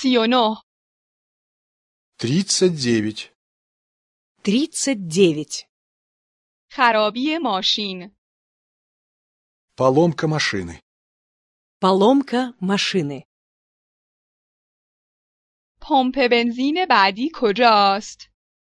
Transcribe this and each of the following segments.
39. 39. 39. خرابی ماشین. Поломка машины. Поломка машины. پمپ بنزین بعدی کجاست؟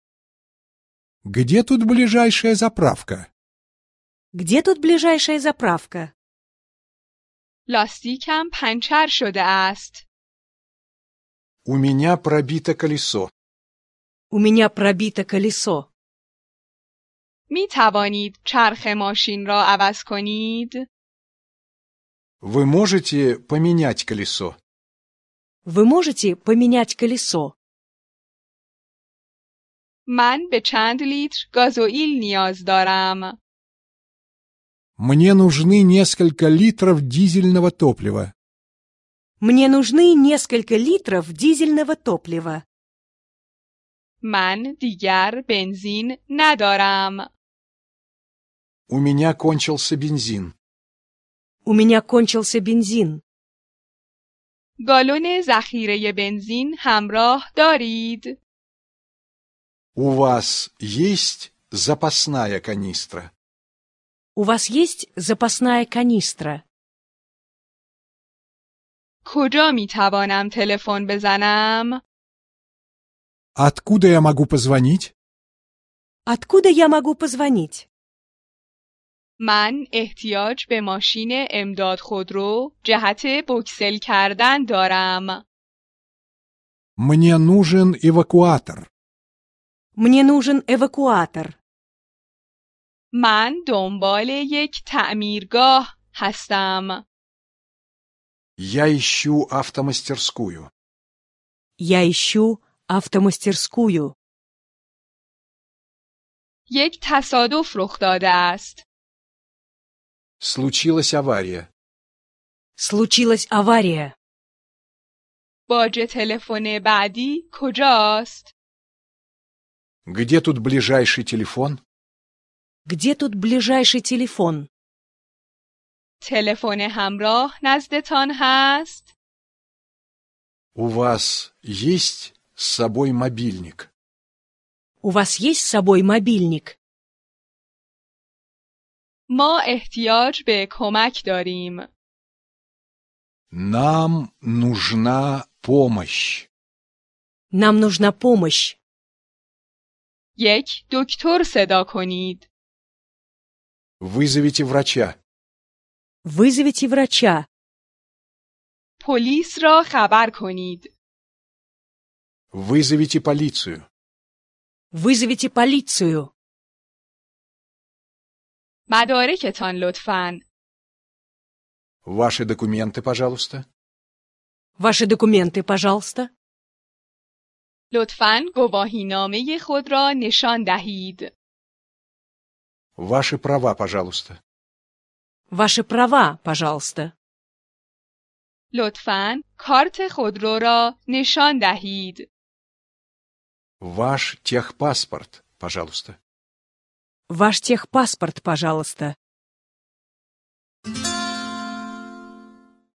Где тут ближайшая заправка? Где тут ближайшая заправка? لاستیکم پنچر شده است. У меня пробито колесо. У меня пробито колесо. می توانید چرخ ماشین را عوض کنید؟ Вы можете поменять колесо? Вы можете поменять колесо? من به چند لیتر گازوئیل نیاز دارم. Мне нужны несколько литров дизельного топлива. Мне нужны несколько литров дизельного топлива. من دیگر بنزین ندارم. У меня кончился бензин. У меня кончился бензин. گالون ذخیره بنزین همراه دارید؟ У вас есть запасная канистра? У вас есть запасная канистра? کجا می توانم تلفن بزنم؟ Откуда я могу позвонить? Откуда я могу позвонить? من احتیاج به ماشین امداد خودرو جهت بوکسل کردن دارم. Мне нужен эвакуатор. Мне нужен эвакуатор. من دنبال یک تعمیرگاه هستم. Я ищу автомастерскую. Я ищу автомастерскую. یک تصادف رخ داده است. Случилась авария. Случилась авария. باج تلفن بعدی کجاست؟ Где тут ближайший телефон? Где тут ближайший телефон? تلفن همراه نزدتان هست؟ У вас есть с собой мобильник? У вас есть с собой мобильник? ما احتیاج به کمک داریم. Нам нужна помощь. Нам нужна помощь. یک دکتر صدا کنید. Вызовите врача. Вызовите врача. پلیس را خبر کنید. Вызовите полицию. Вызовите полицию. مدارکتان لطفاً. Ваши документы, пожалуйста. Ваши документы, пожалуйста. لطفاً گواهینامه خود را نشان دهید. Ваши права, пожалуйста. Ваши права, пожалуйста. لطفاً کارت خودرو را نشان دهید. Ваш техпаспорт, пожалуйста. Ваш техпаспорт, пожалуйста.